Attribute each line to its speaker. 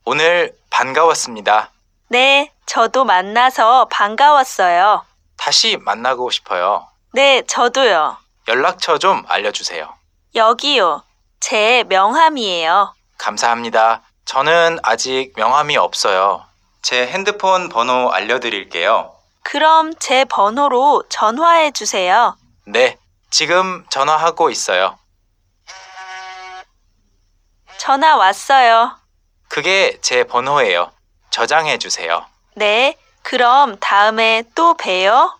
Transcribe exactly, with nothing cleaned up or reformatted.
Speaker 1: 오늘 반가웠습니다.
Speaker 2: 네, 저도 만나서 반가웠어요.
Speaker 1: 다시 만나고 싶어요.
Speaker 2: 네, 저도요.
Speaker 1: 연락처 좀 알려주세요.
Speaker 2: 여기요. 제 명함이에요.
Speaker 1: 감사합니다. 저는 아직 명함이 없어요. 제 핸드폰 번호 알려드릴게요.
Speaker 2: 그럼 제 번호로 전화해 주세요.
Speaker 1: 네, 지금 전화하고 있어요.
Speaker 2: 전화 왔어요.
Speaker 1: 그게 제 번호예요. 저장해 주세요.
Speaker 2: 네, 그럼 다음에 또 봬요.